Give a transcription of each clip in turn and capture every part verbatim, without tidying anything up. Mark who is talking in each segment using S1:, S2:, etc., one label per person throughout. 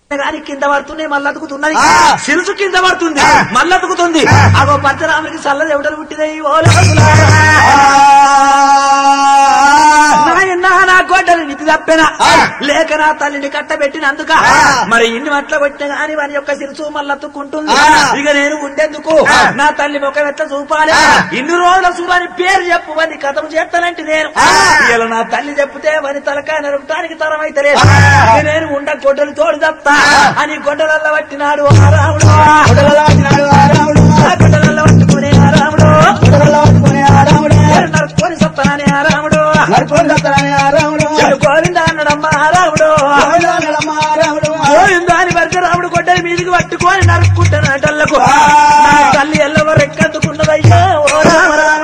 S1: గాని కింద పడుతున్నాయి మళ్ళీ అతుకుతున్నది సిరుసు కింద పడుతుంది మళ్ళీ అతుకుతుంది అగో పరశురాముడికి చల్ల ఎవడలు పుట్టినాయి నా గొడ్డలు నిధి తప్పెనా లేక నా తల్లిని కట్టబెట్టినందుక మరి ఇన్ని మట్ల కొట్టిన గాని వాని యొక్క సిరుసు మళ్ళీ అతుక్కుంటుంది ఇక నేను ఉండేందుకు నా తల్లి ముఖం ఎట్లా చూపాలి ఇన్ని రోజుల చూడని పేరు చెప్పు వాని కథం చేస్తానంటే నేను ఇలా నా తల్లి చెప్తే వాని తలకాయ నరపడానికి తరం అయితే నేను ఉండ గొడ్డలు తోడు తప్ప అని గొడ్డలల్ల పట్టినాడు రాముడు గొడ్డలల్ల పట్టుకునే రాముడు నరుకొని సత్తనానే రాముడు గోవింద అన్నడమ్మా రాముడు గోవింద అని వరకు రాముడు గొడ్డలి మీదికి పట్టుకొని నరుక్కుంటాను అటల్లకు తల్లి ఎల్లవ రెక్కందుకున్నదయ్యా ఓ రామ రామ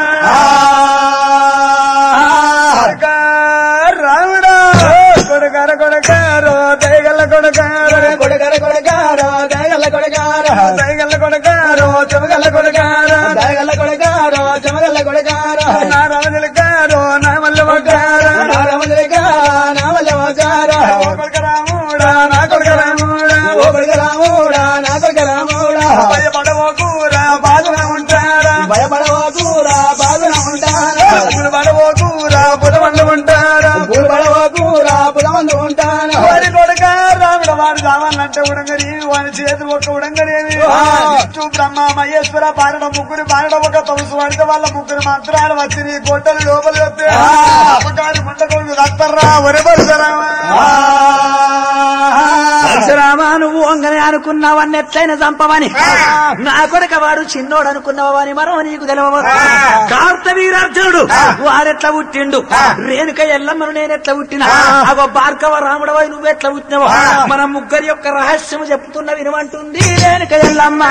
S1: రాముడు కొడకార కొడకారో దయగల్ల కొడకారో కొడకార కొడకారో దయగల్ల కొడకారో దయగల్ల కొడకారో చెమగల్ల కొడకారో దయగల్ల కొడకారో చెమగల్ల కొడకారో నా రామజలకారో నా మల్లవకారో నా రామజలకారో నా మల్లవకారో ఓ కొడక రాముడా నా కొడక రాముడా ఓ కొడక రాముడా నా కొడక రాముడా భయపడవో కూరా బాధన ఉంటారా భయపడవో కూరా బాధన ఉంటారా బుడబడవో కూరా బుడబండ ఉంటారా బుడబడవో కూరా బుడబండ ఉంటారా వారి కొడక రాముడు వారు రావాలంటే ఉడంగరి వారి చేతి ఒక్క ఉడంగరేమి విష్ణు బ్రహ్మ మహేశ్వర పారడ ముగ్గురు పారడ ఒక తమసు పడితే వాళ్ళ ముగ్గురు మంత్రాలు వచ్చి నీ గొడ్డలు లోపలి వస్తే అపకారి ముండకొండు దత్తర్రా ఒరే పరశురామ పరశురామ నువ్వు వంగనే అనుకున్నావని ఎట్లయినా చంపమని నా కొడుక వాడు చిన్నోడు అనుకున్నావని మరో నీకు తెలవ కార్తవీరార్జునుడు వారెట్లా పుట్టిండు రేణుక ఎల్లమ్మను నేనెట్లా పుట్టినా అగో భార్గవ రాముడవై నువ్వెట్లా పుట్టినవో మన ముగ్గురి యొక్క రహస్యం చెప్తున్న వినమంటుంది రేణుక ఎల్లమ్మ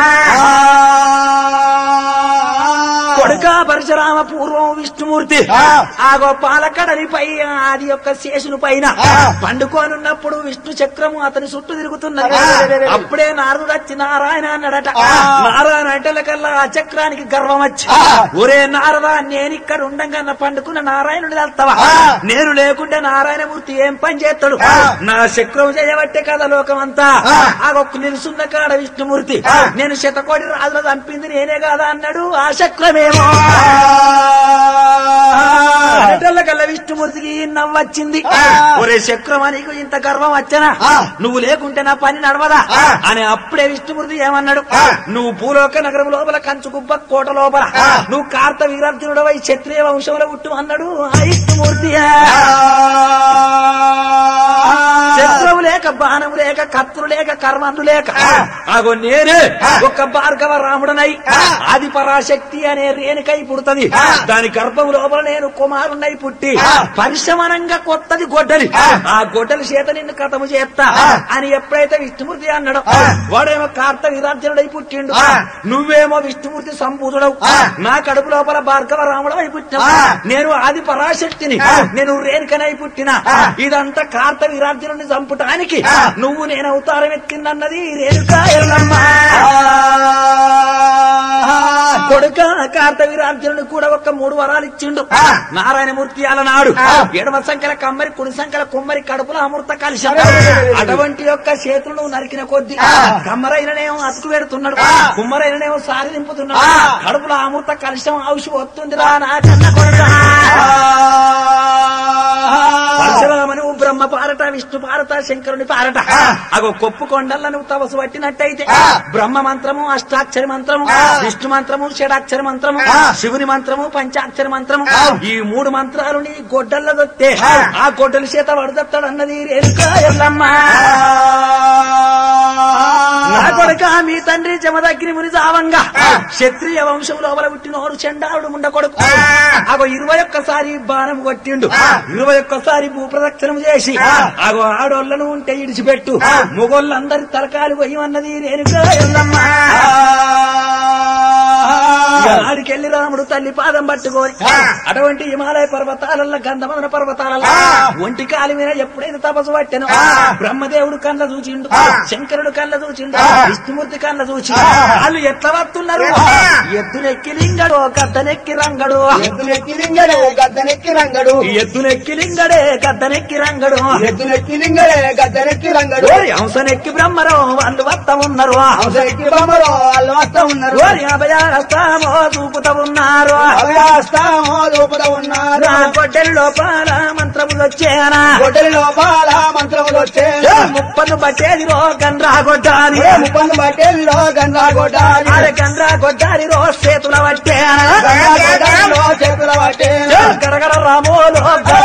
S1: కొడుక పరశురామ పూర్వం విష్ణుమూర్తి ఆగో పాలకడలి పై ఆది యొక్క శేషుని పైన పండుకోనున్నప్పుడు విష్ణు చక్రము అతని చుట్టూ తిరుగుతున్నది అప్పుడే నారదుడు వచ్చి నారాయణ అన్నాడట నారాయణ అంటల కల్లా ఆ చక్రానికి గర్వం వచ్చి ఒరే నారద నేనిక్కడ ఉండంగా పండుకున్న నారాయణుడి వెళ్తావా నేను లేకుంటే నారాయణమూర్తి ఏం పని చేస్తాడు నా చక్రం చేయబట్టే కదా లోకమంతా ఆగొక్క నిలుసున్న కాడ విష్ణుమూర్తి నేను శతకోటి రాజులు చంపింది నేనే కాదా అన్నాడు ఆ చక్రమేమో కల్లా విష్ణుమూర్తికి నవ్వచ్చింది ఒరే చక్రమా నీకు ఇంత గర్వం వచ్చనా నువ్వు లేకుంటే నా పని నడవదా అని అప్పుడే విష్ణుమూర్తి ఏమన్నాడు నువ్వు భూలోక నగరం లోపల కంచుగుబ్బ కోట లోపల నువ్వు కార్త వీరార్జునుడవై క్షత్రియ వంశంలో పుట్టు అన్నాడు ఆ విష్ణుమూర్తి శత్రువు లేక బాణము లేక కత్తులు లేక కర్మందు లేక అగో నేనే ఒక భార్గవ రాముడనై ఆది పరాశక్తి అనే రేణుకై పుడుతుంది దాని గర్భం లోపల నేను కుమారునై పుట్టి పరిశమనంగా కొత్తది గొడ్డలి ఆ గొడ్డలి చేత నిన్ను కథము చేస్తా అని ఎప్పుడైతే విష్ణుమూర్తి అన్నాడు వాడేమో కార్త వీరార్జునుడై పుట్టిండు నువ్వేమో విష్ణుమూర్తి సంపూతుడవు నా కడుపు లోపల భార్గవ రాముడవై పుట్టినా నేను ఆది పరాశక్తిని నేను రేణుకనై పుట్టినా ఇదంతా కార్త వీరార్జునుడిని చంపటానికి నువ్వు నేను అవతారం ఎత్తిందన్నది రేణుక ఎల్లమ్మ కొడుక కార్త వీరార్జునుడు కూడా ఒక మూడు వరాలు ఇచ్చిండు నారాయణమూర్తి అలనాడు ఎడమ సంఖ్యల కమ్మరి కుడి సంఖ్యల కుమ్మరి కడుపుల అమృత కలిశం అటువంటి యొక్క చేతులు నరికిన కొద్ది కమ్మరైననేమో అతుకు పెడుతున్నాడు కుమ్మరైననేమో సారి నింపుతున్నాడు కడుపుల అమృత కలిశం ఔషధం వస్తుంది రా నా కన్న కొడుక పరశురామను బ్రహ్మ పారట విష్ణు పారట శంకరుని పారట అగో కొప్పు కొండల్ల నువ్వు తపస్సు పట్టినట్టయితే బ్రహ్మ మంత్రము అష్టాక్షరి మంత్రము విష్ణు మంత్రము షడాక్షరి మంత్రము శివుని మంత్రము పంచాక్షరి మంత్రము ఈ మూడు మంత్రాలు నీ గొడ్డల్ల దొత్తే ఆ గొడ్డల చేత వడదత్తాడు అన్నది రేణుక ఎల్లమ్మ నా కొడుక మీ తండ్రి జమదగ్ని ముని జావంగా క్షత్రియ వంశం లోపల పుట్టినోడు చండాలుడు ముండ కొడుకు అగో ఇరవై ఒక్కసారి బాణం కొట్టిండు ఇరవై ఒక్కసారి భూప్రదక్షిణం చేసి అగో ఆడోళ్లను ఉంటే ఇడిచిపెట్టు మొగోళ్ళందరి తలకాలు పోయమన్నది రేణుక ఎల్లమ్మ
S2: ఆడికెళ్లి రాముడు తల్లి పాదం పట్టుకొని అటువంటి హిమాలయ పర్వతాలలో గంధమదన పర్వతాలలో ఒంటి కాలి మీద ఎప్పుడైతే తపస్సు పట్టాను బ్రహ్మదేవుడు కళ్ళ చూచిండు, శంకరుడు కళ్ళ చూచిండు, విష్ణుమూర్తి కళ్ళ చూచి వాళ్ళు ఎట్లా వస్తున్నారు? ఎద్దునెక్కి లింగడు గద్దనెక్కి రంగడు,
S1: ఎద్దులెక్కి లింగడే గద్దెనెక్కి రంగడు,
S2: ఎద్దునెక్కి లింగడే గద్దనెక్కి రంగడు,
S1: ఎద్దులెక్కి లింగడే గద్దెనెక్కి రంగడు,
S2: హంసనెక్కి బ్రహ్మరో వాళ్ళు వస్త ఉన్నారు,
S1: హంసెక్కి బొమ్మలో వాళ్ళు వస్తా ఉన్నారు,
S2: అభయాస్తామో చూపుతా ఉన్నారు,
S1: అభయాస్తామో లోపల ఉన్నారు,
S2: గొడ్డలి లోపల మంత్రములు వచ్చేనా,
S1: గొడ్డలి లోపల మంత్రములు వచ్చే
S2: ముప్పను బట్టేది రో గండ్రా గొడ్డాలి,
S1: ముప్పను బట్టెల్లో గంగా గొడ్డాలి,
S2: అరే గండ్రా గొడ్డాలి రో చేతుల పట్టేనా,
S1: గంగా గొడ్డాలిలో చేతుల పట్టే
S2: గడగడ రామోలో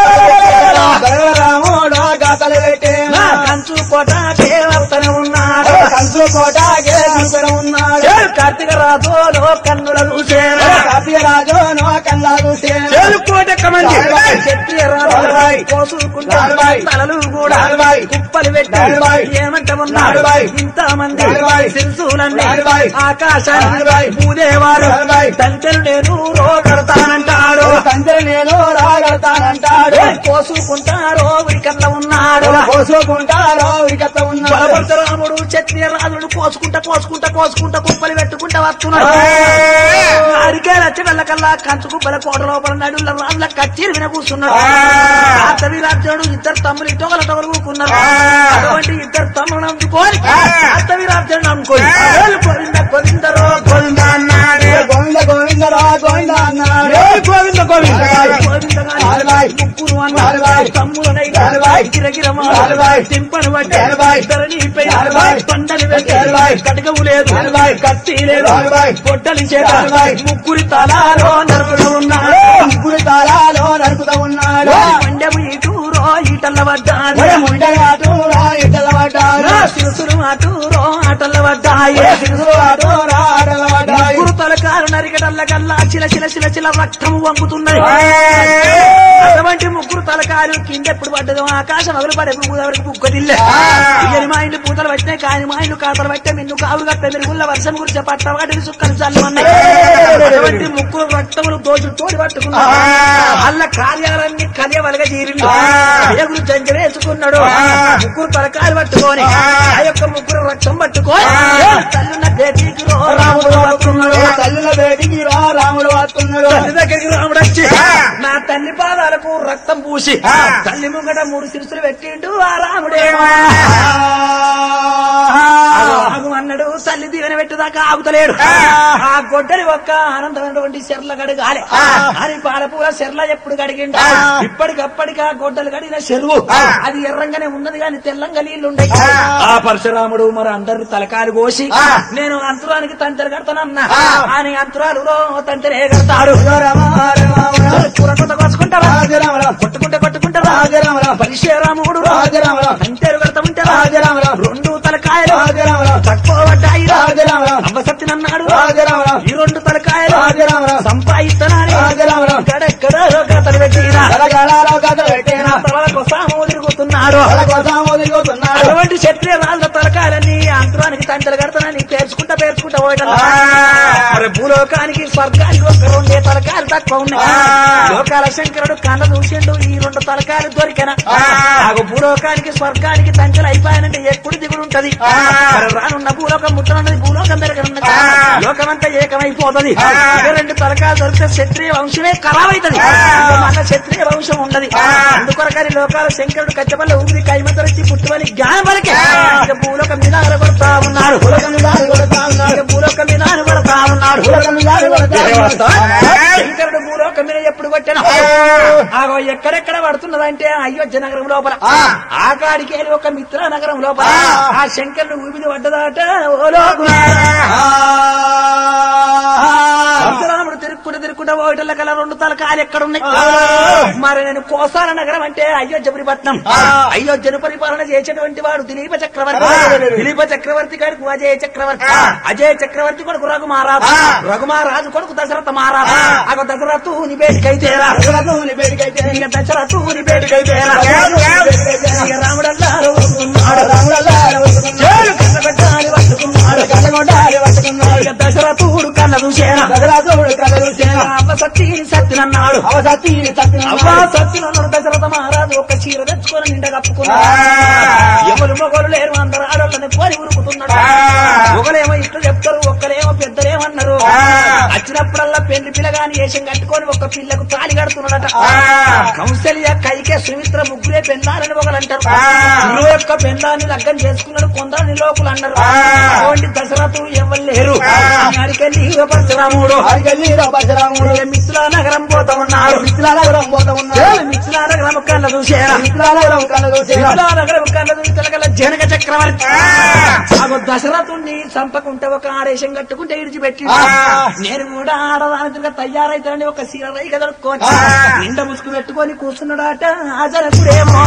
S1: రాముడు గాతలు పెట్టే
S2: కంచు కోట దేవతనే ఉన్నాడు,
S1: కంచు కోటకే కంచున ఉన్నాడు,
S2: కార్తీక రాజులో కన్నుల చూసేనా,
S1: కాపీ రాజు నో కన్నా చూసే
S2: కోట కమండి చెట్టి రాజు కోసుకుంటారు తలలు కూడా కుప్పలు పెట్టి ఏమంట ఉన్నారు ఇంత మంది శిల్సులన్నీ ఆకాశాన్ని పూదేవారు తంచెలు నేను రోగడతానంటాడు,
S1: తండ్రి నేను రాగడతానంటాడు,
S2: కోసుకుంటారో ఉరికట్ల ఉన్నాడు,
S1: కోసుకుంటారో ఇకత ఉన్నాడు,
S2: బలపరశురాముడు క్షత్రియ రాజుడు కోసుకుంటా కోసుకుంటా కోసుకుంటా కుప్పలు పెట్టుకుంటా వస్తున్నాడు. అడిగే రచ్చగల్ల కల్లా కంచు కుప్పల కోట లోపల నడుల రాళ్ళ కచ్చీరు విన కూర్చున్నాడు. అతవి రాజ్యుడు ఇద్దరు తమ్ములు ఇటొకల టొకలు కూకున్నారు. అటువంటి ఇద్దరు తమ్ములను అందుకొని అతవి రాజ్యుడు నమ్ముకొని గోవింద గోవిందరో గోవింద అన్నాడు,
S1: గోవింద గోవిందరా గోవింద అన్నాడు,
S2: గోవింద గోవింద గోవింద ముగ్గురు అన్నాడు తమ్ములనై గిరగిరమా టింపను బట్టి ధరణిపై పండని పెట్టి కటకము లేదు కత్తి లేదు పొట్టలి చేత ముగ్గురి తలాలో నరుకుతూ ఉన్నాడు,
S1: ముగ్గురి తాళాలో నడుపుతూ ఉన్నాడు,
S2: మండెము ఇటూరో ఈటల్ల పడ్డాడు,
S1: ముండగాటూరా ఇటల పడ్డాడు,
S2: శిరసులు అటూరో ఆటల్ల పడ్డాయి,
S1: ఆటోరా ఆటల పడ్డాడు,
S2: ముగ్గురు తలకాలు నరికటల్ల కల్లా చిల చిల చిల చిల రక్తము వంగుతున్నాయి. అటువంటి ముగ్గురు తలకాలు కింద ఎప్పుడు పడ్డదో ఆకాశం వదిలి పడే ఎవరికి బుక్కదిల్లే ఇయని మా ఇంటి పూతలు పట్టినాయి, కాని మా ఇంటి కాతలు పట్టే నిన్ను కావులు కట్టే మెరుగుళ్ళ వర్షం గురించి పట్ట వాటిని సుక్కలు చల్లమన్నాయి. అటువంటి ముగ్గురు రక్తములు దోచులు తోడి పట్టుకున్నారు. వాళ్ళ కార్యాలన్నీ కలియవలగా తీరిండు, ఎగురు జంజరేసుకున్నాడు. ముగ్గురు తలకాలు పట్టుకొని ఆ యొక్క ముగ్గురు రక్తం పట్టుకొని తల్లున్న బేటీకి రాముడు వస్తున్నాడు,
S1: తల్లుల బేటికి రా రాముడు వస్తున్నాడు,
S2: తల్లి దగ్గరికి రాముడు వచ్చి నా తల్లి పాదాలకు రక్తం పూసి తల్లి ముంగట మూడు శిరసులు పెట్టిండు ఆ రాముడేమో అన్నాడు. తల్లి దీవెన పెట్టుదాకా ఆగుతలేడు. ఆ గొడ్డలి ఒక్క ఆనందమైనటువంటి చెర్ల గడగాలి అని పాలపూల చెర్ల ఎప్పుడు గడిగిండు ఇప్పటికప్పటికి ఆ గొడ్డలు గడిగిన చెరువు అది ఎర్రంగానే ఉన్నది కానీ తెల్లంగా నీళ్లుండయి. ఆ పరశురాముడు మరి అందరు తలకాలు కోసి నేను అంతురానికి తంతెలు కడతానన్నా అని అంతురాలులో తంతెలే కడతాడు. కూరకొంత కోసుకుంటారా కొట్టుకుంటే కొట్టుకుంటారా పరశురాముడు తంతెలు కడతామంటే రెండు తలకాయలు తక్కువ పడ్డాయి అవ్వసత్తినన్నాడు. ఈ రెండు తలకాయలు సంపాదిస్తానని గడెక్కడ కథలు పెట్టినా తలకు సాము తిరుగుతున్నాడు. అటువంటి క్షత్రియ రాళ్ళ తలకాయలన్నీ అంతరానికి తంటలు కడతానని పేర్చుకుంటా పేర్చుకుంటా పోయటం. భూలోకానికి స్వర్గానికి ఒక రెండే తలకాయలు తక్కువ ఉన్నాయి. లోకాల శంకరుడు కళ్ళ చూసిండు ఈ రెండు తలకాయలు దొరికిన నాకు భూలోకానికి స్వర్గానికి తంటలు అయిపోయానంటే ఎప్పుడు దిగుడు ఉంటది. రానున్న భూలోకం ముట్టనున్నది భూలోకం దగ్గరున్నది లోకమంతా ఏకమైపోతుంది. రెండు తలకాయలు దొరికితే క్షత్రియ వంశమే ఖరాబైతుంది. మన క్షత్రియ వంశం ఉండదు. అందుకొరకని లోకాల శంకరుడు కచ్చబల్ల ఊపిరి కైమతరచి పుట్టువని జ్ఞానం వరకే భూలోకం మీద కొడతా ఉన్నాడు. భూలోకం మీద కొడతా ఉన్నాడు. శంకరుడు భూలోకం మీద ఎప్పుడు కొట్టినా ఆగో ఎక్కడెక్కడ పడుతున్నదంటే అయోధ్య నగరం లోపల ఆ కాడికి వెళ్ళి ఒక మిత్ర నగరం లోపల ఆ శంకరుడు ఊపిరి పడ్డదాట ఓ పరశురాముడు తిరుక్కుంటూ తిరుక్కుంటూ ఓటల కల రెండు తలకాయలు ఎక్కడున్నాయి. మరి నేను కోసాల నగరం అంటే అయోధ్యపురి పట్నం. అయోధ్యను పరిపాలన చేసేటువంటి వాడు దిలీప చక్రవర్తి. దిలీప చక్రవర్తి కొడుకు అజయ చక్రవర్తి. అజయ చక్రవర్తి కొడుకు రఘుమారాజు. రఘుమారాజు కొడుకు దశరథ మహారాజు. అగ దశరథు నీ బేటికైతేరా ఇక దశరథు నీ బేటికైతేరా ఇక రాముడల్లా పట్టుకున్నాడు. ఇక దశరథుడు కళ్ళ చూసేనా సత్తి సత్తినన్నాడు
S1: అవసతి
S2: అవ్వా సత్తినన్నాడు దశరథ మహారాజు ఒక చీర తెచ్చుకొని నిండా కప్పుకున్నాడు ఎవరు మొగలు లేరు అందరు ఆడోళ్ళని కోరి ఉరుకుతున్నాడు ఒకలేమో ఇట్లు చెప్తారు ఒక్కలేమో పెద్దలేమన్నారు వచ్చినప్పుడల్లా పెళ్లి పిల్లగాని వేషం కట్టుకొని ఒక పిల్లకు తాళి కడుతున్నాడట కౌశల్య కైకే సుమిత్ర ముగ్గురే పెళ్ళాలని ఒకలంటారు ఇరవై ఒక్క పెళ్ళాన్ని లగ్గం చేసుకున్నాడు కొందరిని లోకులు అన్నారు అటువంటి దశరథుడు ఎవరు లేరు అడికెళ్ళి పరశురాముడు
S1: పరశురాముడు
S2: మిథిలా నగరం పోతా ఉన్నాడు
S1: మిత్రానగరం పోతా ఉన్నాడు
S2: మిథిలా నగరం కళ్ళ చూసేరా
S1: మిత్రానగరం కళ్ళ చూసేరా
S2: మిథిలా నగరం కళ్ళ చూసి జనక చక్రవర్తి ఆగో దశరథుణ్ణి చంపకుంటే ఒక ఆదేశం కట్టుకుంటే ఇడిచిపెట్టి నేను కూడా ఆడదానికి తయారైతానని ఒక సీర రైక దొరుకుని నిండ ముసుగు పెట్టుకొని కూర్చున్నాడట ఆ జనకుడేమో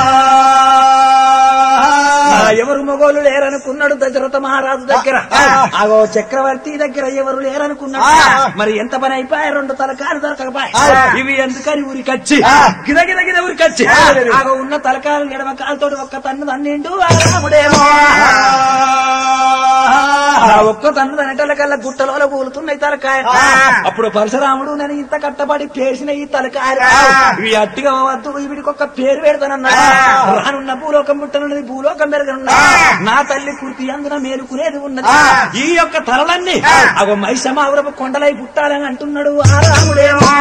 S2: ఎవరు మొగోలు లేరనుకున్నాడు దశరథ మహారాజు దగ్గర ఆగో చక్రవర్తి దగ్గర ఎవరు లేరనుకున్నాడు మరి ఎంత పని అయిపోయా రెండు తలకాలు దొరకకపోయా ఇవి ఎందుకని ఊరికొచ్చి గిరగిర గిర ఊరికొచ్చి ఆగో ఉన్న తలకాలు ఎడమ కాలుతో ఒక్క తన్ను తన్నిండు రాముడేమో ఒక్క తన్ను తనటల కల్లా గుట్టలో కూలుతున్నాయి తలకాయ అప్పుడు పరశురాముడు నేను ఇంత కట్టబడి పేసిన ఈ తలకాయ ఇవి అట్టిగా వద్దు వీడికి ఒక పేరు పెడతానన్నాడు రానున్న భూలోకం పుట్టనున్నది భూలోకం పెరగనున్నా నా తల్లి పూర్తి అందున మేలుకునేది ఉన్నది ఈ యొక్క తలలన్నీ అగో మైసమావరపు కొండలై పుట్టాలని అంటున్నాడు ఆ రాముడేమో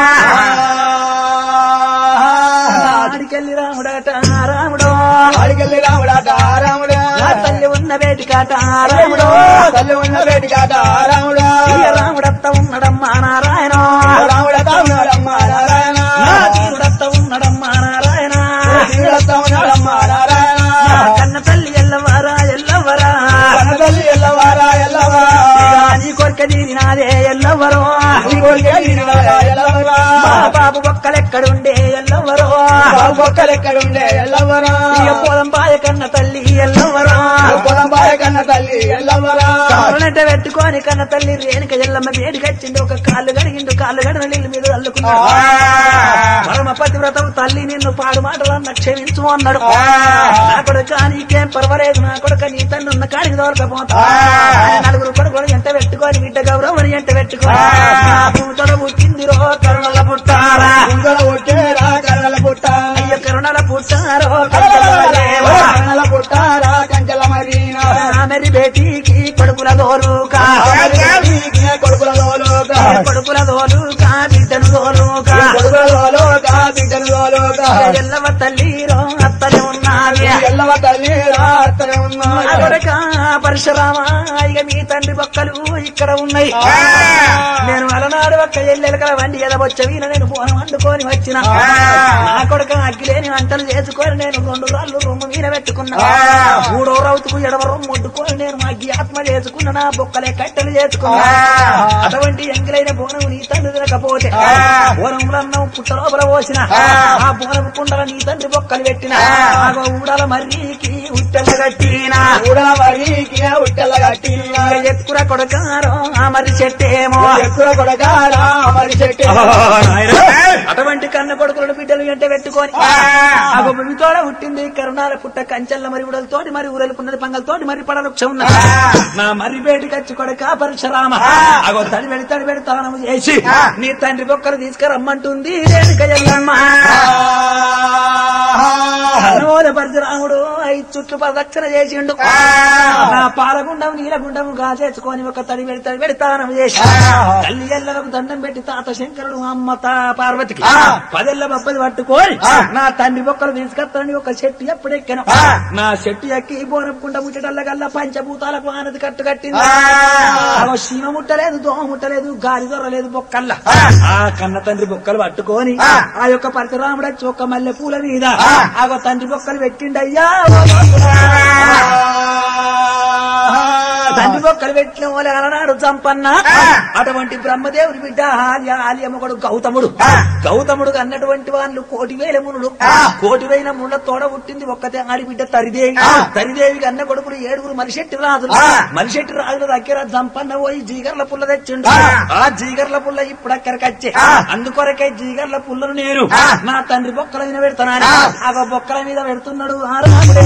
S2: ఆడికెళ్ళి రాముడట రాముడో
S1: ఆడికెళ్ళి రాముడాట రాముడా
S2: నా తల్లి ఉన్న వేటికాట రాముడో
S1: తల్లి ఉన్న వేటికాట రాముడా
S2: రాముడత్త ఉన్నడమ్మా నారాయణ
S1: రాముడత ఉన్నాడమ్మా నారాయణ
S2: తీరుడత్త ఉన్నడమ్మా నారాయణ
S1: తీరుడత్త ఉన్నాడమ్మా నారాయణ
S2: కన్న తల్లి ఎల్లవారా ఎల్లవరా
S1: కన్న తల్లి ఎల్లవారా ఎల్లవరా
S2: నీ కొరిక తీరినాదే ఎల్లవరో
S1: నీ కొరిక తీరినాదే ఎల్లవరా
S2: బాబు బొక్కలెక్కడుండే ఎల్లవరో
S1: బాబు బొక్కలెక్కడుండే ఎల్లవరా
S2: పొలం బాయ కన్న తల్లి ఎల్లవరో
S1: పొలం బాయ కన్న తల్లి ఎల్లవరా
S2: కాళ్ళంటే పెట్టుకొని కన్న తల్లి రేణుక ఎల్లమ్మ వేడికొచ్చిండు ఒక కాళ్ళు గడిగిండు కాళ్ళు గడిన నీళ్ళ మీద అల్లుకున్నాడు పరమ పతివ్రతం తల్లి నిన్ను పాడు మాటలన్న క్షమించు అన్నాడు నా కొడుక నీకేం పర్వాలేదు నా కొడుక నీ తల్లి ఉన్న కాడికి దొరకపోతా నలుగురు కొడుకులు ఎంట పెట్టుకొని బిడ్డ గౌరవం ఎంట పెట్టుకొని పూతడ పుట్టిందిరో కరుణల పుట్టారా
S1: పుట్టేరా కరుణల పుట్టారా
S2: అయ్య కరుణల పుట్టారో
S1: కరుణల పుట్టారా కంచెల మరీనా
S2: మెరి బేటీకి కొడుకుల దోలుకా
S1: కొడుకుల దోలుక
S2: కొడుకుల దోలుకా బిడ్డను దోలుకా
S1: కొడుకుల దోలుక బిడ్డను దోలుక
S2: ఎల్లవ తల్లిరో అత్తనే ఉన్నది
S1: ఎల్లవ తల్లిరో అత్తనే ఉన్నది
S2: కొడుక పరశురామ ఇక మీ తండ్రి బొక్కలు ఇక్కడ ఉన్నాయి నేను అలనాడు ఒక్క ఎల్లెలకల వండి ఎదవచ్చవీన నేను పోనం వండుకొని వచ్చిన నా కొడుక అగ్గిలేని వంటలు చేసుకొని నేను రెండు రాళ్ళు రొమ్ము మీద పెట్టుకున్నా మూడో రౌతుకు ఎడవ రొమ్ము వండుకొని నేను అగ్గి ఆత్మ చేసుకున్నా నా బొక్కలే కట్టెలు చేసుకున్నా అటువంటి ఎంగిలైన బోనం నీ తండ్రి తినకపోతే బోనములన్నం పుట్ట లోపల పోసిన ఆ బోనము కుండల నీ తండ్రి బొక్కలు పెట్టిన ఊడల మర్రికి ఉట్టెల కట్టిన
S1: ఊడల మర్రికి ఉట్టెల కట్టిన
S2: ఎక్కుర కొడకారో ఆ మరి చెట్టేమో
S1: ఎక్కుర కొడకారా మరి చెట్టు
S2: అటువంటి కన్న కొడుకులను బిడ్డలు వెంట పెట్టుకొని ఆ భూమితోడ పుట్టింది కరుణాల పుట్ట కంచెల్ల మరి ఉడలతోటి మరి ఊరలుకున్నది పంగలతోటి మరి పడవృక్షం ఉన్నది నా మరి బేటికి వచ్చి కొడక పరశురామ అగో తడి పెడి తడి పెడి తానము చేసి నీ తండ్రి బొక్కలు తీసుకురమ్మంటుంది రేణుక ఎల్లమ్మ పరశురాముడు ఐదు చుట్లు ప్రదక్షిణ చేసిండు నా పాలగుండం నీలగుండము గాచేసుకొని ఒక తడి పెడి తడి పెడి తానం చేసి తల్లి ఎల్లలకు దండం పెట్టి తాత శంకరుడు అమ్మ పార్వతికి పదెల్ల బొప్పది పట్టుకొని నా తండ్రి బొక్కలు తీసుకొస్తానని ఒక చెట్టు ఎప్పుడు ఎక్కాను నా చెట్టు ఎక్కి బోరపుకుంట ముట్టడల్లగల్లా పంచభూతాలకు ఆనది కట్టు కట్టింది శీమ ముట్టలేదు దోమ ముట్టలేదు గాలి దొరలేదు బొక్కల్లా ఆ కన్న తండ్రి బొక్కలు పట్టుకొని ఆ యొక్క పరశురాముడు వచ్చి ఒక మల్లె పూల మీద ఆ తండ్రి బొక్కలు పెట్టిండయ్యా తండ్రి బొక్కలు పెట్టిన వాళ్ళ అలనాడు చంపన్న అటువంటి బ్రహ్మదేవుడి బిడ్డ ఆల్య ఆల్యమ్మగడు గౌతముడు గౌతముడు అన్నటువంటి వాళ్ళు కోటి వేల మునులు కోటి వేల మునుల తోడ పుట్టింది ఒక్కతే ఆడి బిడ్డ తరిదేవి తరిదేవికి అన్న కొడుకులు ఏడుగురు మలిశెట్టి రాజులు మలిశెట్టి రాజుల దగ్గర చంపన్న పోయి జీగర్ల పుల్ల తెచ్చిండు ఆ జీగర్ల పుల్ల ఇప్పుడు అక్కడికి వచ్చే అందుకొరకే జీగర్ల పుల్లను నేను నా తండ్రి బొక్కల మీద పెడతానని ఆ బొక్కల మీద పెడుతున్నాడు ఆ రాముడే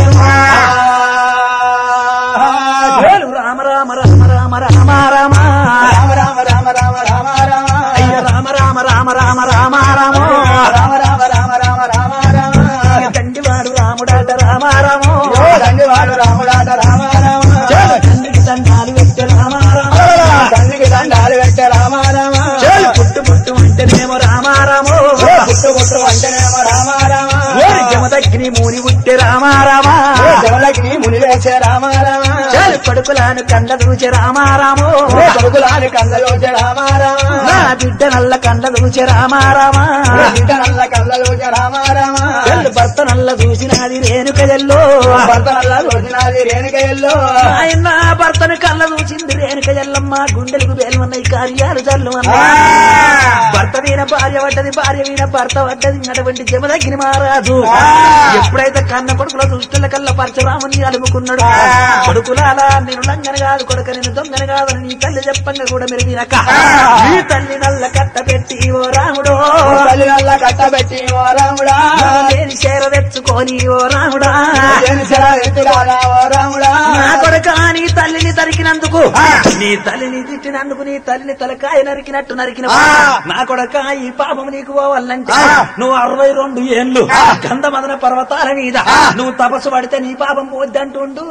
S2: రామ రామ రామ రామ రామ రామ రామ రామ రామ రామ రామ రామ రామ రామ రామ రామ రామ రామో
S1: రామ రామ రామ రామ రామ రామ
S2: తండ్రివాడు రాముడాట రామ రామో
S1: తండ్రివాడు రాముడాట రామ రామ
S2: తండ్రికి దండాలు పెట్టే రామ రామ
S1: తండ్రికి దండాలు పెట్టే రామ రామ
S2: పుట్టు పుట్టు అంటేనేమో రామ రామో
S1: పుట్టు పుట్టు అంటేనేమో రామ రామ
S2: జమదగ్ని మూని పుట్టే రామ రామ
S1: జమలకి ముని వేసే రామ రామ
S2: కొడుకులాను కండ దూచే రామ రామో
S1: కొడుకులాని కళ్ళలోచే రామ రామ
S2: నా బిడ్డ నల్ల కండ దూచే రామ రామ
S1: బిడ్డ నల్ల కళ్ళలోచే రామ రామ
S2: భర్త నల్ల దూసినాది రేణుక ఎల్లో
S1: భర్త నల్ల రోజునాది రేణుక ఎల్లో
S2: ఆయన భర్తను కళ్ళ దూచింది రేణుక ఎల్లమ్మ గుండెలకు వేలున్నాయి కార్యాలు చల్లు భర్త వీణ భార్య పడ్డది భార్య వీణ భర్త పడ్డది అటువంటి జమదగ్ని మహారాజు ఎప్పుడైతే కన్న కొడుకుల దుష్టుల కళ్ళ పరశురాముని అలుముకున్నాడు కొడుకులాలా నేను లంగన కాదు కొడుక నేను దొంగన కాదని నీ తల్లి చెప్పంగా కూడా మీరు వినక నీ తల్లి నల్ల కట్ట పెట్టి ఓ రాముడో
S1: తల్లి నల్ల కట్టబెట్టి ఓ రాముడా
S2: నేను చేర తెచ్చుకొని ఓ రాముడా
S1: నేను శర ఎత్తుగాలా ఓ రాముడా
S2: నా కొడుక నీ తల్లిని తరికినందుకు నీ తల్లిని తిట్టినందుకు నీ తల్లిని తలకాయ నరికినట్టు నరికిన నా కొడుక ఈ పాపం నీకు పోవాలంటే నువ్వు అరవై రెండు ఏళ్ళు గంధమదన పర్వతాల మీద నువ్వు తపస్సు పడితే నీ పాపం పోద్దంటుండు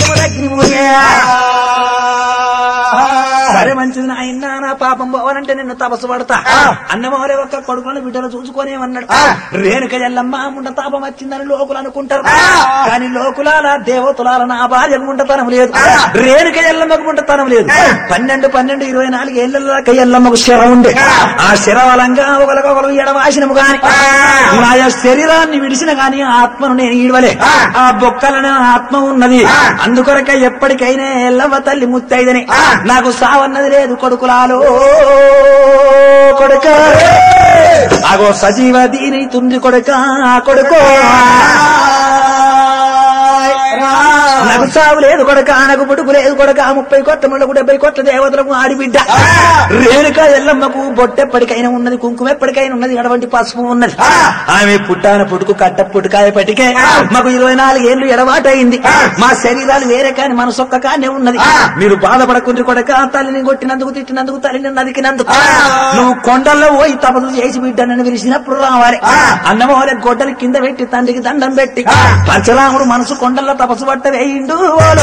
S2: సరే మంచిది నాయన నా పాపం పోవాలంటే నిన్ను తపస్సు పడతా అన్నమోరే ఒక్క కొడుకులను బిడ్డలు చూసుకోనేమన్నాడు రేణుక ఎల్లమ్మ ముండ తాపం వచ్చిందని లోకులు అనుకుంటారు కానీ లోకులాల దేవతులాల నా భార్యకు ముండతనం లేదు రేణుక ఎల్లమ్మకు ముండతనం లేదు పన్నెండు పన్నెండు ఇరవై నాలుగు ఏళ్ళ ఎల్లమ్మకు శర ఉండే ఆ శరవలంగా ఒకరికొకరు ఎడవాసినము గాని నా శరీరాన్ని విడిచిన గాని ఆత్మను నేను ఈడవలే ఆ బొక్కలను ఆత్మ ఉన్నది అందుకొరక ఎప్పటికైనా ఎల్లవ్వ తల్లి ముత్తైదని నాకు సావన్నది లేదు కొడుకులాలో కొడుక అగో సజీవ దీని తుంది కొడుక కొడుకో నాకు సావు లేదు కొడక నాకు పుట్టుకు లేదు కొడక ముప్పై కోట్ల ముళ్ళకు డెబ్బై కోట్ల దేవతలకు ఆడిబిడ్డ రేణుక ఎల్లమ్మకు బొట్టెప్పటికైనా ఉన్నది కుంకుమ ఎప్పటికైనా ఉన్నది ఎడవంటి పసుపు ఉన్నది ఆమె పుట్టాన పుట్టుకు కట్ట పుట్టుకాయ పట్టికే మాకు ఇరవై నాలుగు ఏళ్ళు ఎడవాటైంది మా శరీరాలు వేరే కాని మనసొక్క కానే ఉన్నది మీరు బాధపడకుండ్రి కొడక తల్లిని కొట్టినందుకు తిట్టినందుకు తల్లిని నరికినందుకు నువ్వు కొండల్లో పోయి తపస్సు చేసి బిడ్డనని పిలిచినప్పుడు రావాలి అన్నమోలే గొడ్డలి కింద పెట్టి తండ్రికి దండం పెట్టి పరశురాముడు మనసు కొండల్లో తపస్సు పట్ట వేయిండు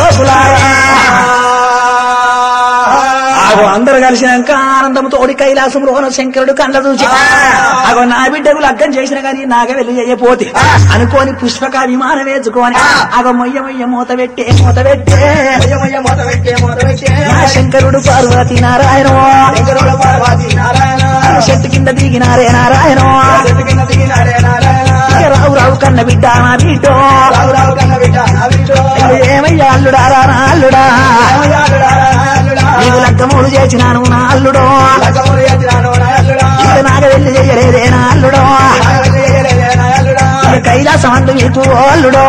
S2: అగో అందరు కలిసినాక ఆనందంతో కైలాసంలో శంకరుడు కళ్ళ చూచి అగో నా బిడ్డకు లగ్గం చేసిన గాని నాగ వెళ్ళి చేయపోతే అనుకోని పుష్పక విమానం వేసుకొని అగో మొయ్య మొయ్య మూత పెట్టే మూత పెట్టే
S1: మూత పెట్టే మూత పెట్టే
S2: శంకరుడు పార్వతి నారాయణ
S1: శంకరుడు పార్వతి నారాయణ
S2: చెట్టు కింద దిగినారే నారాయణ
S1: చెట్టు కింద దిగినారే నారాయణ
S2: రావు రావు కన్న బిడ్డ నా బిడ్డో
S1: రావు రావు కన్న బిడ్డ నా బిడ్డో
S2: ఏమయ్యా అల్లుడా రా నా అల్లుడా నీకు లగ్గములు చేసినాను నా అల్లుడో నాగ వెళ్ళి చెయ్యలేదే నా అల్లుడో కైలాసం అందు మీకు అల్లుడో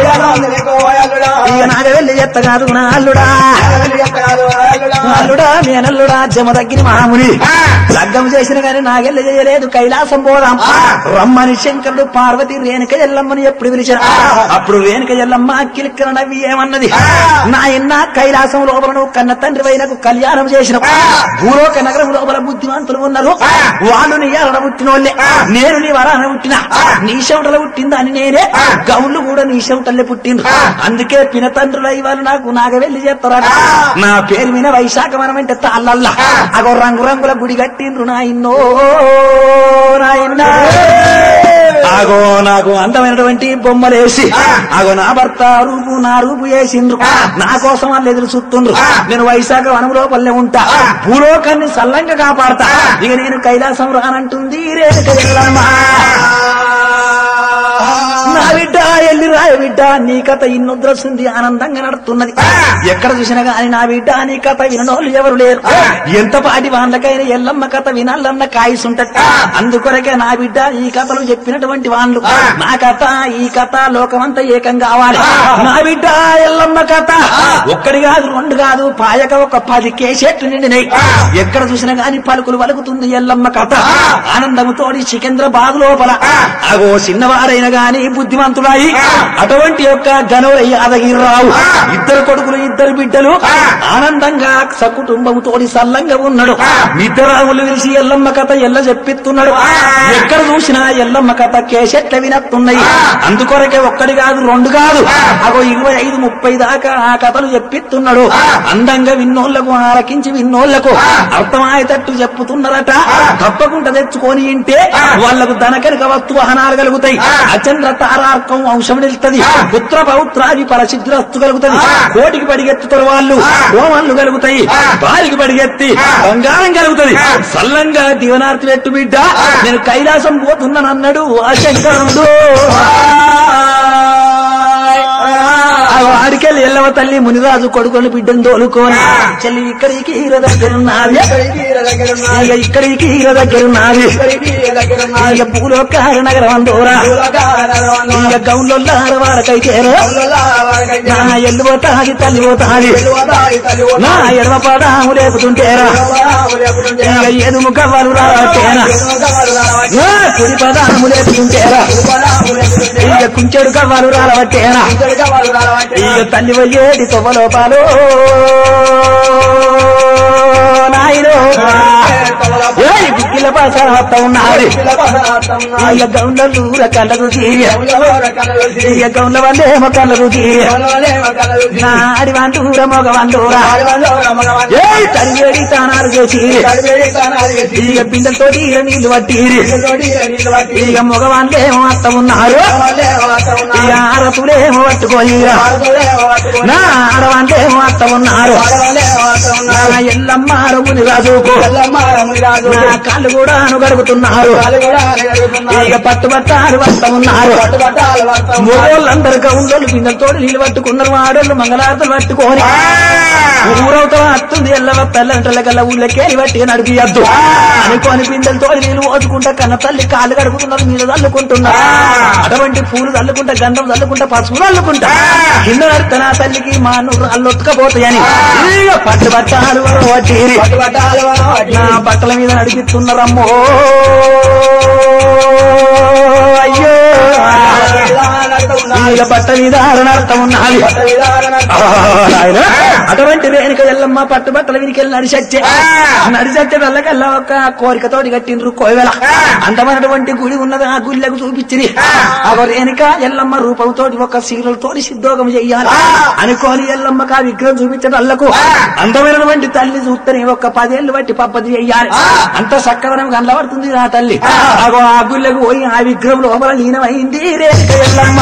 S2: ఇక నాగ వెళ్ళి చెత్త కాదు నా అల్లుడా అల్లుడా మేనల్లుడా జమ తగ్గిన మహాముని లగ్గం చేసిన గాని నాగెళ్ళి చేయలేదు కైలాసం పోదాం రమ్మని శంకరుడు పార్వతి రేణుక ఎల్లమ్మని ఎప్పుడు పిలిచారు అప్పుడు రేణుక ఎల్లమ్మ కిలిక్కన నవ్వి ఏమన్నది నాయన్న కైలాసం లోపల నువ్వు కన్న తండ్రి వైనకు కళ్యాణం చేసిన భూలోక నగరం లోపల బుద్ధిమంతులు ఉన్నారు వాళ్ళు నీ అరణ పుట్టినోళ్ళే నేను నీ వరాన పుట్టిన నీ చెవుటలో పుట్టిందా అని నేనే గౌళ్ళు కూడా నీ చెవుటల్లే పుట్టిండ్రు అందుకే పిన తండ్రులు ఇవాళ నాకు నాగ వెళ్ళి చేస్తారా నా పేరు మీద వైశాఖ మనం అంటే తాళ్ళల్లా అగో రంగు రంగుల గుడి కట్టిండ్రు నాయన్నో నాయన్న అగో నాకు అందమైనటువంటి బొమ్మలేసి అగో నా భర్త రూపు నా రూపు వేసిండ్రు నా కోసం వాళ్ళు ఎదురు చూస్తుండ్రు నేను వైశాఖ వనం లోపలే ఉంటా భూలోకాన్ని సల్లంగా కాపాడతా ఇక నేను కైలాసం రానంటుంది రేణుక ఎల్లమ్మ నా బిడ్డ ఎల్లి రాయ బిడ్డ నీ కథ ఇన్నొద్రస్తుంది ఆనందంగా నడుతున్నది ఎక్కడ చూసినా గాని నా బిడ్డ నీ కథ వినోళ్ళు ఎవరు లేరు ఎంత పాటి వాళ్ళకైనా ఎల్లమ్మ కథ వినాలన్న కాయసుంటది అందుకొరకే నా బిడ్డ ఈ కథలు చెప్పినటువంటి వాళ్ళు నా కథ ఈ కథ లోకమంతా ఏకం కావాలి నా బిడ్డ ఎల్లమ్మ కథ ఒక్కడి కాదు రెండు కాదు పాయక ఒక పది కేసెట్లు నిండినాయి ఎక్కడ చూసినా గాని పలుకులు పలుకుతుంది ఎల్లమ్మ కథ ఆనందముతోడి సికింద్రాబాద్ లోపల అగో చిన్నవారైన గాని బుద్ధిమంతుడాయి అటువంటి యొక్క గనవరయ్య యాదగిరిరావు ఇద్దరు కొడుకులు ఇద్దరు బిడ్డ బిడ్డలు ఆనందంగా సకుటుంబముతోటి సల్లంగా ఉన్నాడు. నిద్రరాములు విలిసి ఎల్లమ్మ కథ ఎల్ల చెప్పిస్తున్నాడు. ఎక్కడ చూసినా ఎల్లమ్మ కథ కేసెట్ల వినత్తున్నాయి. అందుకొరకే ఒక్కడి కాదు రెండు కాదు అగో ఇరవై ఐదు ముప్పై దాకా ఆ కథలు చెప్పిస్తున్నాడు. అందంగా విన్నోళ్లకు ఆలకించి విన్నోళ్లకు అర్థమయ్యేటట్టు చెప్పుతున్నారట. తప్పకుండా తెచ్చుకొని ఇంటే వాళ్లకు ధనకనిక వస్తు వాహనాలు కలుగుతాయి. అచంద్ర తారార్కం వంశం నిలుస్తుంది. పుత్ర పౌత్రాది పరసిద్ధిరస్తు కలుగుతుంది. కోటికి పడిగెత్తుతారు వాళ్ళు, హోమాలు కలుగుతాయి. భార్యకి పడిగెత్తి బంగారం కలుగుతుంది. సల్లంగా దీవనార్తి పెట్టు బిడ్డ, నేను కైలాసం పోతున్నానన్నాడు ఆ శంకరుడు. వాడికెళ్ళి ఎల్లవ తల్లి మునిరాజు కొడుకుని బిడ్డను తోలుకోని చెల్లి ఇక్కడికి హీర దగ్గరున్నది, ఇక ఇక్కడికి హీర దగ్గరున్నది. ఇక భూలోకార నగరం అందోరా ఇక గౌన్లో వాడకైతేరో నా ఎల్లు పోతాది తల్లి పోతాది, నా ఎడమ పదాము లేపుతుంటేరా ఇక ఎదుము గవ్వలు రావట్టేనా, నా కుడి పదాము లేపుతుంటేరా ఇక కుంచెడు గవ్వలు రావట్టేనా. ఇక తల్లి వయ్యేది తొవ్వలోపాలు నాయనో గుక్కిల పాస ఉన్నది. ఇక గౌన్లు కళ్ళకు తీయ, ఇక గౌన్ల వాళ్ళేమో కళ్ళకు తీయ, నా ఆడి వంటూర మొగ వంటూరా తరివేడి తానాలు చేసి ఇక బిందెలతో నీళ్లు పట్టిరి. ఇక మగ వాళ్ళేమో అత్త ఉన్నారు, ఇక ఆరతులేమో పట్టుకోయిరా, నా ఆడవాళ్ళేమో అత్త ఉన్నారు. ఎల్లమ్మ ముని రాజుకు నా కాళ్ళు కూడా గడుగుతున్నారు. ఇక పట్టుబట్టాలు వస్తా ఉన్నారు. మూడోళ్ళందరూ గౌన్లోళ్ళు బిందెలతో నీళ్ళు పట్టుకున్నారు. ఆడోళ్ళు మంగళారతలు పట్టుకొని ఊరవుతా వస్తుంది. ఎల్లవ తల్లంటల కల్లా ఊళ్ళకేలి పట్టి నడిపియద్దు అనుకోని బిందెలతో నీళ్ళు ఓదుకుంటా కన్న తల్లి కాళ్ళు కడుగుతున్నారు, మీద చల్లుకుంటున్నారు. అటువంటి పూలు చల్లుకుంటా, గంధం చల్లుకుంటా, పసుపు చల్లుకుంటా కింద నడితే నా తల్లికి మా నూరు అల్లొత్తుకపోతాయని ఇక పట్టు బట్టాలు వట్టిరి నా బట్టల మీద నడిపిస్తున్నారమ్మో. అయ్యో ఇక బట్ట మీద అర్థం ఉన్నది. అటువంటి రేణుక ఎల్లమ్మ పట్టు బట్టల వీరికి నడిచచ్చే నడిచచ్చే వెళ్ళకల్లా ఒక కోరికతోటి కట్టిండ్రు కోవెల. అందమైనటువంటి గుడి ఉన్నది, ఆ గుళ్ళకు చూపించింది. ఆ రేణుక ఎల్లమ్మ రూపంతోటి ఒక సీరలతోటి సిద్ధోగం చెయ్యాలి అనుకోని ఎల్లమ్మకు ఆ విగ్రహం చూపించడం అల్లకు అందమైనటువంటి తల్లి చూస్తేనే ఒక పదేళ్లు బట్టి పప్పది చెయ్యాలి. అంత చక్కదనం కనబడుతుంది ఆ తల్లి. అగో ఆ గుళ్ళకు పోయి ఆ విగ్రహం లోపల లీనమైంది రేణుక ఎల్లమ్మ.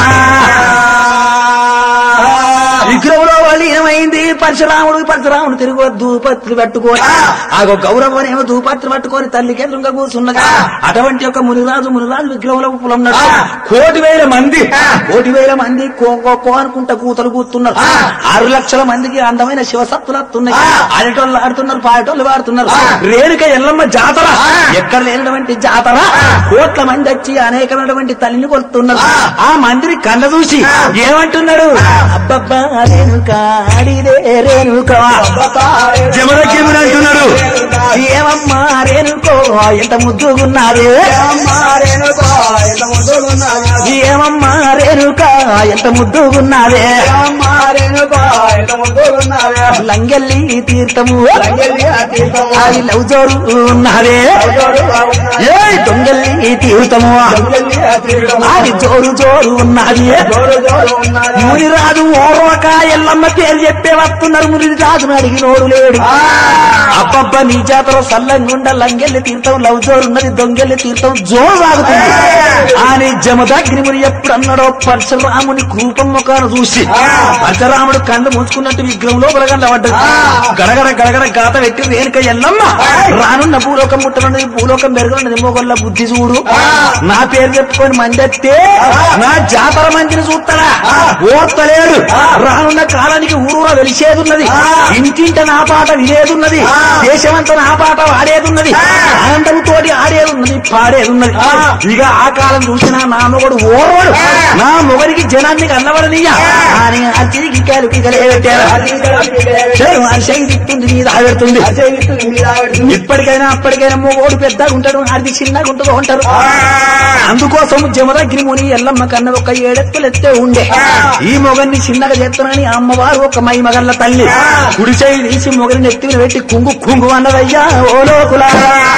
S2: విగ్రహంలో లీనమైంది పరశురాముడు. పరశురాముడు తిరుగు దూపత్రులు పట్టుకొని ఆగో గౌరవనేమో దూపత్రులు పట్టుకొని తల్లికి ఎదురుగా కూర్చున్నగా అటువంటి ఒక మునిరాజు మునిరాజు విగ్రహంలో పులన్నాడు. కోటి వేల మంది కోటి వేల మంది కో అనుకుంటా కూతలు కూతున్నారు. ఆరు లక్షల మందికి అందమైన శివసత్తులు వస్తున్నాయి. ఆడేటోళ్ళు ఆడుతున్నారు, పాడేటోళ్ళు వాడుతున్నారు. రేణుక ఎల్లమ్మ జాతర ఎక్కడ లేనటువంటి జాతర. కోట్ల మంది వచ్చి అనేకమైనటువంటి తల్లిని కొలుతున్నారు. ఆ మందిని కళ్ళ చూసి ఏమంటున్నాడు, అబ్బబ్బా రేణుక ఆడిదే రేణుక జమదగ్గిముని అంటున్నాడు. ఏమమ్మా రేణుకో ఎంత ముద్దుగున్నారే, ఏమమ్మా రేణుక ఎంత ముద్దుగున్నారే, లంగెల్లి తీర్థము అది లవ్ జోరు ఉన్నారే, ఏ దొంగల్లి తీర్థము అది జోరు జోరు ఉన్నది. మునిరాజు ఓర్వక ఎల్లమ్మ పేరు చెప్పే వస్తున్నారు. మునిరాజును అడిగినోడు లేడు. అబ్బబ్బ నీ జాతర సల్లంగుండ లంగెల్లి తీర్థం లవ్ జోరు ఉన్నది, దొంగెల్లి తీర్థం జోరు ఆగుతుంది అని జమదగ్నిముని ఎప్పుడు అన్నాడో పరశురాముని కూపం ముఖాను చూసి పరశురాముడు కళ్ళు మూసుకున్నట్టు విగ్రహం లోపల కళ్ళ పడ్డది. గడగడ గడగడ గాత పెట్టి రేణుక ఎల్లమ్మ రానున్న భూలోకం ముట్టనున్నది, భూలోకం పెరుగున్నది. మొగళ్ళ బుద్ధి చూడు, నా పేరు చెప్పుకొని మందెత్తే నా జాతర మందిని చూస్తాడా ఓర్తలేడు. రానున్న కాలానికి ఊరూర వెలిసేదున్నది, ఇంటింట నా పాట వినేదున్నది, దేశమంతా నా పాట వాడేదున్నది. ఆనందం తోటి ఆడేది ఉన్నది పాడేది ఉన్నది ఇక ఆ కాలం చూసినా నా మొగడు ఓర్వడు నా మొగడికి జనాన్ని కన్నబడనియ్యా అని అతికి కికలే పెట్టారు తిట్టుంది మీద ఆడుతుంది ఇప్పటికైనా అప్పటికైనా మొగోడు పెద్దగా ఉంటాడు అది చిన్నగా ఉంటుందో ఉంటారు అందుకోసం జమదగ్ని ముని ఎల్లమ్మ కన్న ఒక ఏడెత్తులు ఎత్తే ఉండే ఈ మొగన్ని చిన్నగా చేస్తున్నాని అమ్మవారు ఒక మై మగళ్ళ తల్లి కుడి చేయి తీసి మొగలిని ఎత్తిని పెట్టి కుంగు కుంగు అన్నదయ్యా ఓ లోకులా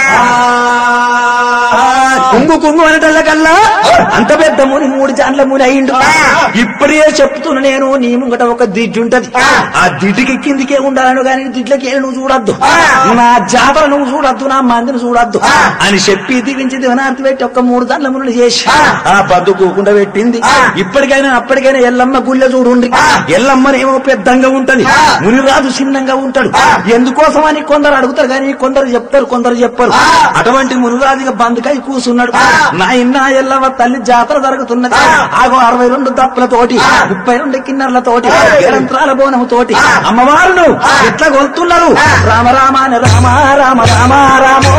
S2: కుంగు కుంగు అనటల్లకల్లా అంత పెద్ద ముని మూడు జాన్ల ముని అయిండు ఇప్పుడే చెప్తున్నా నేను నీ ముంగట ఒక దిడ్డు ఉంటది ఆ దిడ్డుకి కిందికే ఉండాలను కానీ దిడ్లకి నువ్వు చూడొద్దు నా జాతర నువ్వు చూడొద్దు నా మందిని చూడొద్దు అని చెప్పి దివించి దివనార్తి పెట్టి ఒక మూడు దాంట్ల మునులు చేసి ఆ బద్దు కూకుండా పెట్టింది ఇప్పటికైనా అప్పటికైనా ఎల్లమ్మ గుళ్ళె చూడుండి ఎల్లమ్మనేమో పెద్దంగా ఉంటది మునిరాజు చిన్నంగా ఉంటాడు ఎందుకోసం అని కొందరు అడుగుతారు కానీ కొందరు చెప్తారు కొందరు చెప్పరు అటువంటి మునిరాజుగా బందుకై కూర్చున్నాడు నా ఇన్న ఎల్లమ్మ తల్లి జాతర జరుగుతున్నది ఆగో అరవై రెండు దప్పులతోటి ముప్పై రెండు కిన్నర్లతోటి నిరంతరాల బోనము తోటి అమ్మవారును ఎట్లా కొలుతున్నారు రామ రామ రామ రామ రామ రామో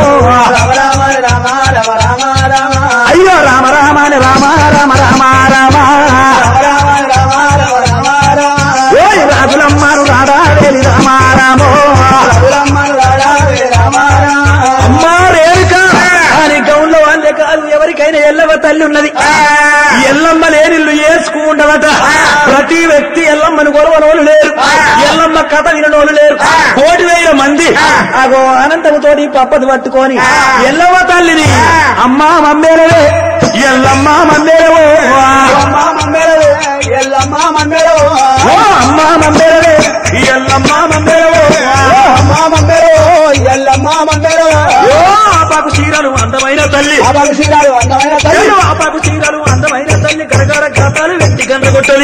S2: అయ్యో రామ రామ రామ రామ రామ రామ రాజులమ్మారు రాడావేలి రామ రామో అమ్మా రేణుక అని గౌన్లో వాళ్ళే కాదు ఎవరికైనా ఎల్లమ్మ తల్లి ఉన్నది ఎల్లమ్మ లేనిల్లు వేసుకుంటదట ప్రతి వ్యక్తి ఎల్లమ్మను గొడవనోళ్ళు లేరు ఎల్లమ్మ కథ వినోళ్ళు లేరు కోటి వేల మంది అగో అనంతముతోటి పప్పది పట్టుకొని ఎల్లమ్మ తల్లిని అమ్మా మమ్మేలవే ఎల్లమ్మ మమ్మేలవో అమ్మా మమ్మేలవే ఎల్లమ్మ మమ్మేలవో అమ్మా మమ్మేలవే ఎల్లమ్మ మమ్మేలవో అమ్మా మమ్మేలవో ఎల్లమ్మ మమ్మేలవో ఆపాకు చీరలు అందమైన తల్లి ఆపాకు చీరలు అందమైన తల్లి ఆపాకు చీరలు అందమైన తల్లి గరగర గాతాలు వెట్టి గండ్రగొట్టలి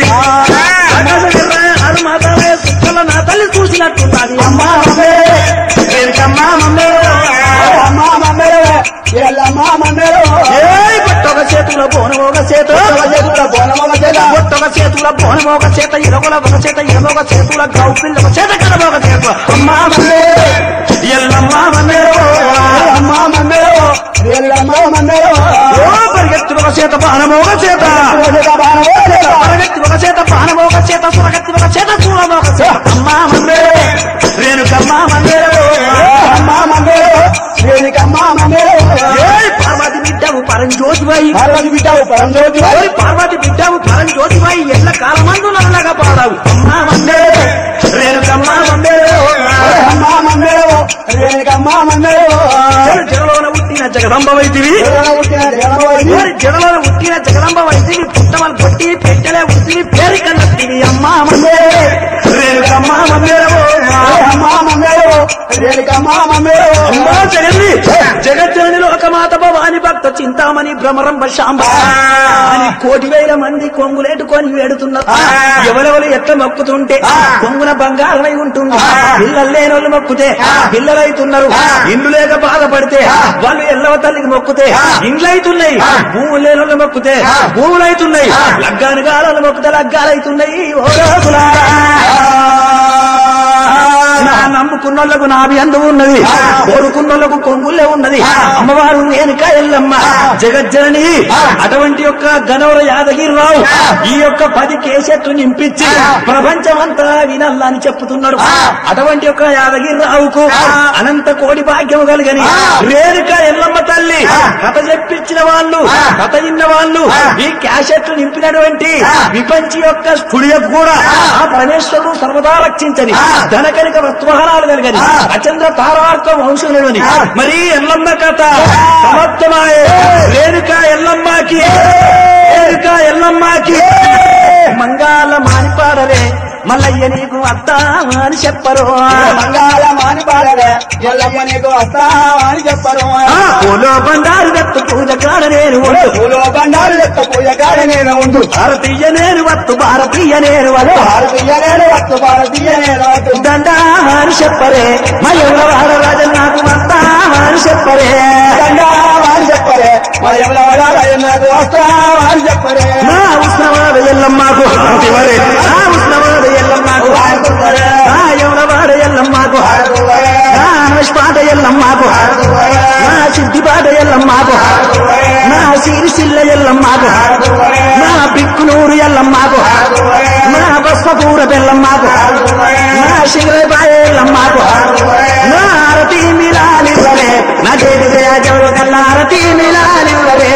S2: మాతాలే సుక్కల నా తల్లి చూసినట్టున్నది అమ్మా అమ్మా మమ్మే అమ్మా మమ్మే ఎల్లమ్మా మమ్మే పొట్టొక చేతుల బోనం ఒక చేత చేతుల బోనం ఒక చేత పొట్టొక చేతుల బోనం ఒక చేత ఇరవల ఒక చేత ఇరవొక చేతుల గౌ పిల్ల ఒక చేత కడమ ఒక చేత అమ్మా మమ్మే ఎల్లమ్మా మమ్మే అమ్మా మమ్మే ఎల్లమ్మా మమ్మే పరిగెత్తి ఒక చేత బాణము ఒక చేత పరిగెత్తి ఒక చేత బాణము ఒక చేత సురగెత్తి ఒక చేత చూడము ఒక చేత అమ్మా మమ్మే రేణుకమ్మా మమ్మే అమ్మా మమ్మే రేణుకమ్మా మమ్మే పార్వతి బిడ్డవు పరంజ్యోతిబాయి పార్వతి బిడ్డవు పరంజ్యోతిబాయి పార్వతి బిడ్డవు పరంజ్యోతిబాయి ఎల్ల కాలమందు నల్లగా పాడావు అమ్మా మమ్మే రేణుకమ్మా మమ్మే అమ్మా మమ్మే రేణుకమ్మా మమ్మే జగలోన పుట్టిన జగదంబ వైతివి జగలోన పుట్టిన జగదంబ వైతివి పుట్టమలు కొట్టి పెట్టలే ఉత్తివి పేరు కన్నత్తివి అమ్మా మమ్మే రేణుకమ్మా మమ్మే అమ్మా మమ్మే రేణుకమ్మా మమ్మే అమ్మా జగన్ని జగజ్జనని లోకమాత భవాని భక్త చింతామణి భ్రమరంబ శాంబ అని కోటి వేల మంది కొంగులేటుకొని వేడుతున్నారు ఎవరెవరు ఎట్లా మొక్కుతుంటే కొంగున బంగారమై ఉంటుంది పిల్లలు లేనోళ్ళు మొక్కుతే పిల్లలైతున్నారు ఇండ్లు లేక బాధపడితే వాళ్ళు ఎల్లవ తల్లికి మొక్కుతే ఇండ్లు అవుతున్నాయి భూములు లేనోళ్ళు మొక్కుతే భూములు అవుతున్నాయి లగ్గాను గాలను మొక్కుతే లగ్గాలైతున్నాయి ఓ రోజులా నమ్ముకున్నోళ్లకు నాభి అందు ఉన్నది కోరుకున్నోళ్లకు కొంగుల్లే ఉన్నది అమ్మవారు రేణుక ఎల్లమ్మ జగజ్జనని అటువంటి యొక్క గనవర యాదగిరిరావు ఈ యొక్క పది కేసెట్లు నింపించి ప్రపంచమంతా వినల్లా అని చెప్పుతున్నాడు అటువంటి యొక్క యాదగిరిరావుకు అనంత కోడి భాగ్యము కలిగని రేణుక ఎల్లమ్మ తల్లి కథ చెప్పించిన వాళ్ళు కథ విన్న వాళ్ళు ఈ క్యాసెట్లు నింపినటువంటి విపంచి యొక్క స్టూడియోకు కూడా ఆ పరమేశ్వరుడు సర్వదా రక్షించని ధనకనిక వత్వహరాలు కలిగని అచంద్ర తారార్క వంశులని మరి ఎల్లమ్మ కథ సమర్థమాయే రేణుక ఎల్లమ్మకి రేణుక ఎల్లమ్మకి మంగాళ మానిపాడరే మల్లయ్య నీకు అత్తా అని చెప్పరు మంగాళ మానిపాడరే ఎల్లమ్మ నీకు అత్తా అని చెప్పరు పూలో బండారు దత్తు పూజ కాడ నేను ఉండు పూలో బండారు దత్తు పూజ కాడ నేను ఉండు భారతీయ నేను వత్తు భారతీయ నేను వత్తు భారతీయ నేను వత్తు భారతీయ నేను వత్తు దండా అని చెప్పరే మల్లెల వాడ రాజు నాకు అత్తా అని చెప్పరే దండా అని చెప్పరే మల్లెల వాడ రాజు నాకు అత్తా అని చెప్పరే నా ఉష్ణవాద ఎల్లమ్మకు నా ఉష్ణవాద ఎల్లమ్మకు ఎవరవాడ ఎల్లమ్మకు పాట ఎల్లమ్మకు ఎల్లమ్మాకు నా సిరిసిల్ల ఎల్లమ్మాకు నా బిక్కునూరు ఎల్లమ్మాకు నా బస్మపూర బెల్లమ్మాకు నా శివబాయ ఎల్లమ్మాకు నా ఆరతి మిలాలివ్వరే నా చేతి దయాజవుల కల్లా ఆరతి మిలాలివ్వరే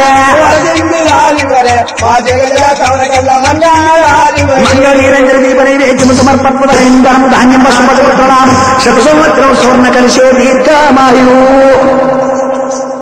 S2: మంగళీరంజన దీపని వేద్యము సమర్పత్వరం ధాన్యం పశుపతి శత సంవత్సరం స్వర్ణ కలిశే దీర్ఘమాయు